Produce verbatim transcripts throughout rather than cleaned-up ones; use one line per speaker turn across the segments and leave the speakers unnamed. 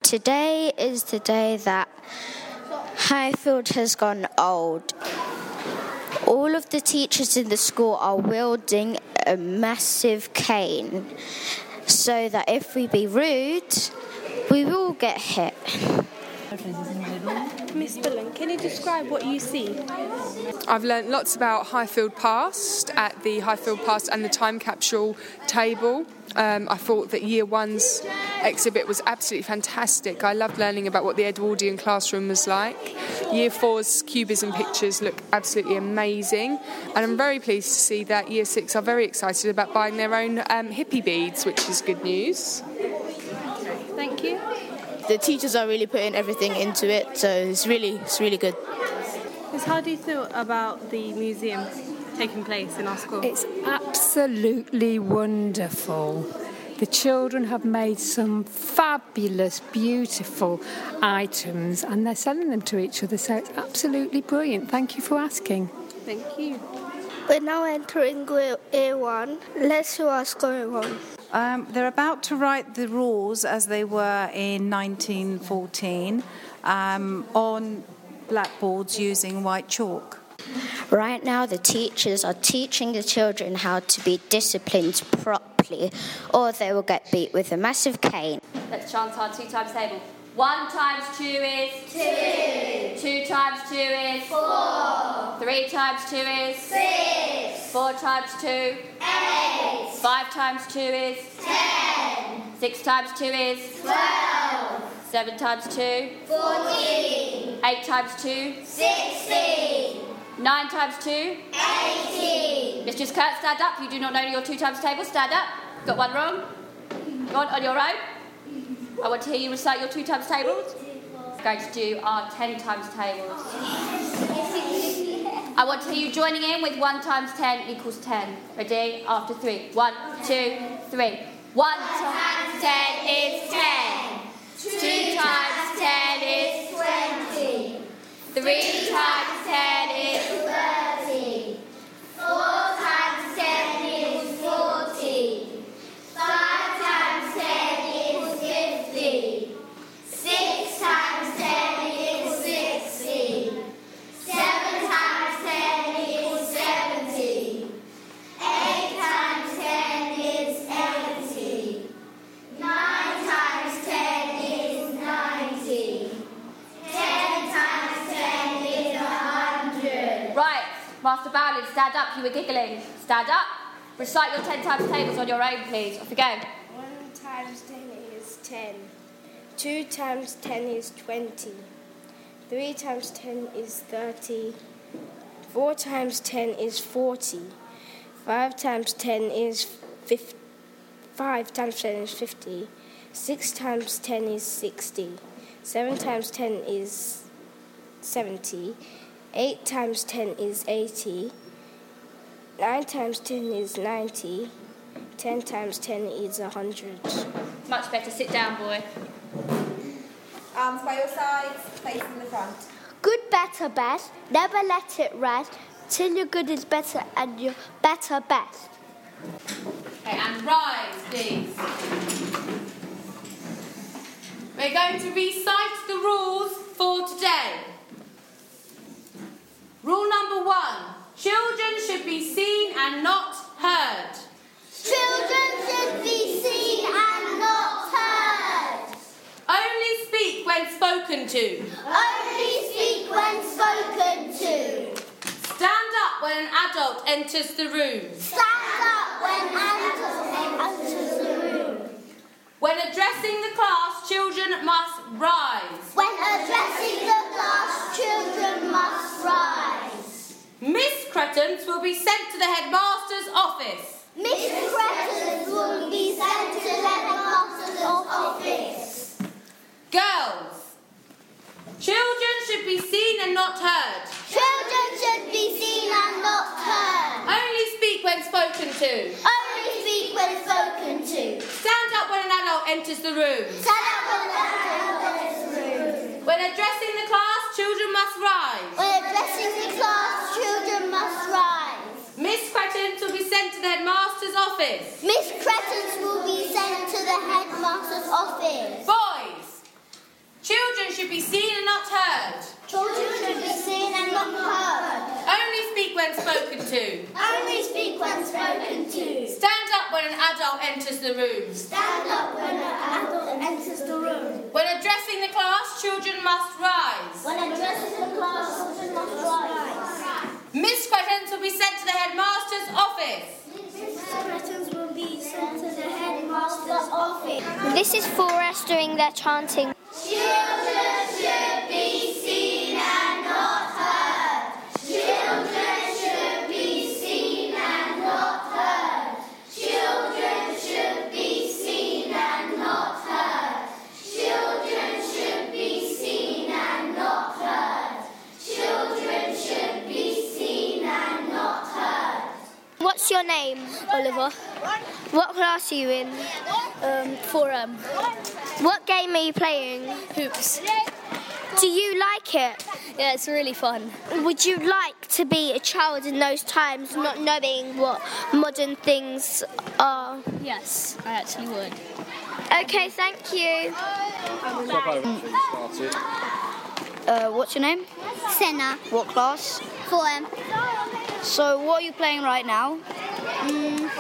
Today is the day that Highfield has gone old. All of the teachers in the school are wielding a massive cane so that if we be rude, we will get hit.
Miss Dillon, can you describe what you see?
I've learnt lots about Highfield Past at the Highfield Past and the Time Capsule table. Um, I thought that Year One's exhibit was absolutely fantastic. I loved learning about what the Edwardian classroom was like. Year Four's cubism pictures look absolutely amazing, and I'm very pleased to see that Year Six are very excited about buying their own um, hippie beads, which is good news.
Thank you.
The teachers are really putting everything into it, so it's really, it's really good.
Miss, how do you feel about the museum taking place in our school?
It's absolutely wonderful. The children have made some fabulous, beautiful items and they're selling them to each other, so it's absolutely brilliant. Thank you for asking.
Thank you.
We're now entering Year One. Let's see what's going on.
Um, they're about to write the rules as they were in nineteen fourteen um, on blackboards using white chalk.
Right now, the teachers are teaching the children how to be disciplined properly, or they will get beat with a massive cane.
Let's chant our two times table. One times two is
two.
Two times two is
four.
Three times two is
six.
Four times two,
eight.
Five times two is
ten.
Six times two is
twelve.
Seven times two,
fourteen.
Eight times two,
sixteen.
Nine times two,
eighteen.
Mistress Kurt, stand up. You do not know your two times table. Stand up. Got one wrong. Go on, on your own. I want to hear you recite your two times tables. We're going to do our ten times tables. I want to hear you joining in with one times ten equals ten. Ready? After three. One, two, three. One times ten is ten. Two times ten is
twenty.
Three times ten is
thirty. Four times ten is forty. Five times ten is fifty. Six times ten is sixty. Seven times ten is seventy. Eight times ten is eighty. Nine times ten is ninety. Ten times ten is a hundred.
Right, Master Bowling, stand up. You were giggling. Stand up. Recite your ten times tables on your own, please. Off you go.
One times ten is ten. Two times ten is twenty. Three times ten is thirty. Four times ten is forty. Five times ten is fifty. Five times ten is fifty. Six times ten is sixty. Seven times ten is seventy. Eight times ten is eighty. Nine times ten is ninety. Ten times ten is a hundred.
Much better. Sit down, boy.
Arms by your sides, facing the front.
Good, better, best. Never let it rest till your good is better and your better best.
Okay, and rise, please. We're going to recite the rules for today. Rule number one. Children should be seen and not heard.
Children should be seen and not heard.
Only speak when spoken to.
Only speak when spoken to.
Stand up when an adult enters the room.
Stand up when adult enters the room.
When addressing the class, children must rise.
When addressing the class, children must rise.
Miss Cretons will be sent to the headmaster's office.
Miss Cretons will be sent to the headmaster's office.
Girls, children should be seen and not heard.
Children should be seen and not heard.
Only speak when spoken to.
Only speak when spoken to.
Stand up when an adult enters the room.
Stand up when an adult enters the room.
When addressing the class, children must rise.
When addressing the class, children must rise.
Miss Cretons will be sent to the headmaster's office.
Miss Cretons will be sent to the headmaster's office.
Boys,
should be seen and not heard.
Children should be seen and not heard.
Only speak when spoken to.
Only speak when spoken to.
Stand up when an adult enters the room.
Stand up when an adult enters the room.
When addressing the class, children must rise.
When addressing the class, children must rise.
Misquotations will be sent to the headmaster's office.
Misquotations will be sent to the headmaster's office.
This is Forrest doing their chanting.
Children should be seen and not heard. Children should be seen and not heard. Children should be seen and not heard. Children should be seen and not heard. Children should be seen and not heard.
What's your name?
Oliver.
What class are you in?
Um, four M.
What game are you playing?
Hoops.
Do you like it?
Yeah, it's really fun.
Would you like to be a child in those times, not knowing what modern things are?
Yes, I actually would.
Okay, thank you.
Uh, what's your name?
Senna.
What class?
four M.
So, what are you playing right now?
Mm.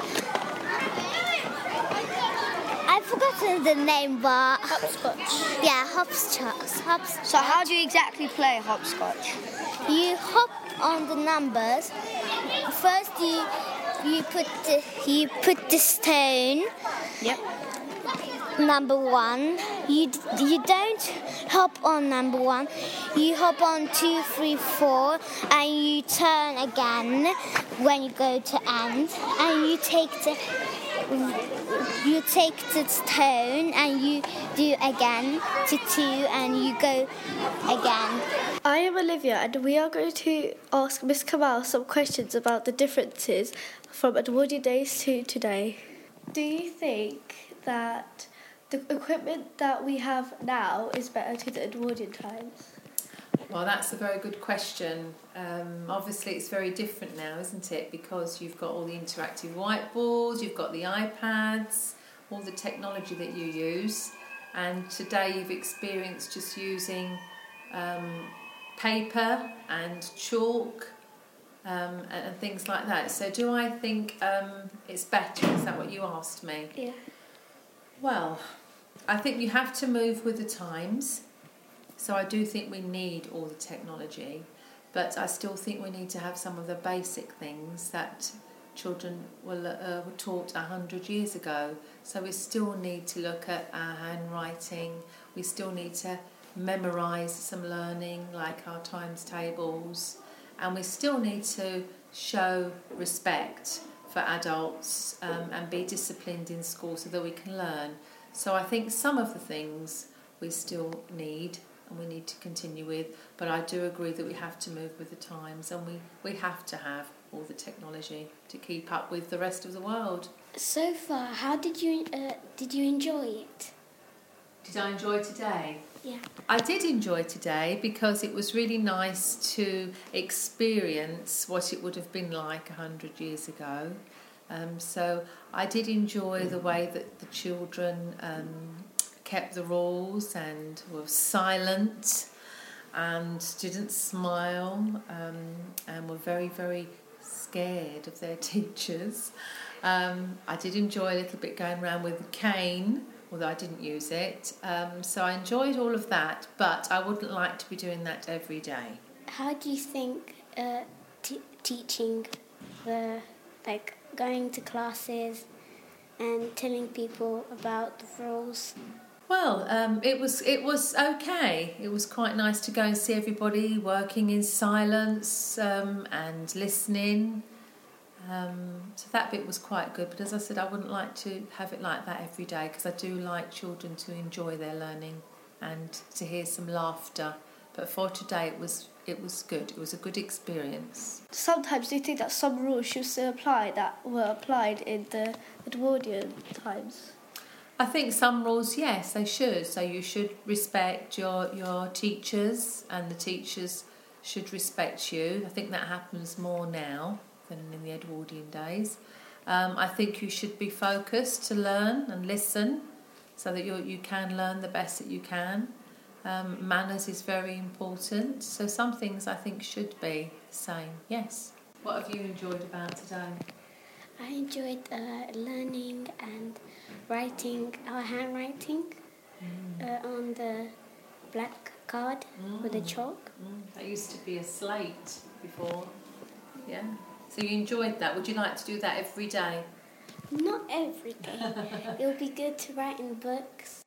I've forgotten the name, but...
Hopscotch.
Yeah, hopscotch. hopscotch.
So, how do you exactly play hopscotch?
You hop on the numbers. First, you you put the, you put the stone.
Yep.
Number one. You you don't hop on number one. You hop on two, three, four, and you turn again when you go to end, and you take the you take the stone and you do again to two, and you go again.
I am Olivia, and we are going to ask Miss Kamal some questions about the differences from Edwardian days to today. Do you think that the equipment that we have now is better to the Edwardian times?
Well, that's a very good question. Um, obviously, it's very different now, isn't it? Because you've got all the interactive whiteboards, you've got the iPads, all the technology that you use. And today you've experienced just using um, paper and chalk um, and, and things like that. So do I think um, it's better? Is that what you asked me?
Yeah.
Well, I think you have to move with the times. So I do think we need all the technology, but I still think we need to have some of the basic things that children were, uh, were taught a hundred years ago. So we still need to look at our handwriting. We still need to memorise some learning, like our times tables, and we still need to show respect for adults um, and be disciplined in school so that we can learn. So I think some of the things we still need and we need to continue with, but I do agree that we have to move with the times, and we, we have to have all the technology to keep up with the rest of the world.
So far, how did you uh, did you enjoy it?
Did I enjoy today?
Yeah.
I did enjoy today because it was really nice to experience what it would have been like a hundred years ago. Um, so I did enjoy the way that the children um, kept the rules and were silent and didn't smile um, and were very, very scared of their teachers. Um, I did enjoy a little bit going around with the cane, although I didn't use it. Um, so I enjoyed all of that, but I wouldn't like to be doing that every day.
How do you think uh, t- teaching the, like, going to classes and telling people about the rules?
Well, um, it was it was okay. It was quite nice to go and see everybody working in silence um, and listening. Um, so that bit was quite good. But as I said, I wouldn't like to have it like that every day, because I do like children to enjoy their learning and to hear some laughter. But for today, it was it was good. It was a good experience.
Sometimes do you think that some rules should still apply that were applied in the Edwardian times?
I think some rules, yes, they should. So you should respect your, your teachers, and the teachers should respect you. I think that happens more now than in the Edwardian days. Um, I think you should be focused to learn and listen so that you you can learn the best that you can. Um, manners is very important. So some things I think should be the same. Yes. What have you enjoyed about today?
I enjoyed uh, learning and writing our handwriting
Mm.
uh, on the black card
Mm.
with the chalk.
Mm. That used to be a slate before. Yeah. So you enjoyed that. Would you like to do that every day?
Not every day. It would be good to write in books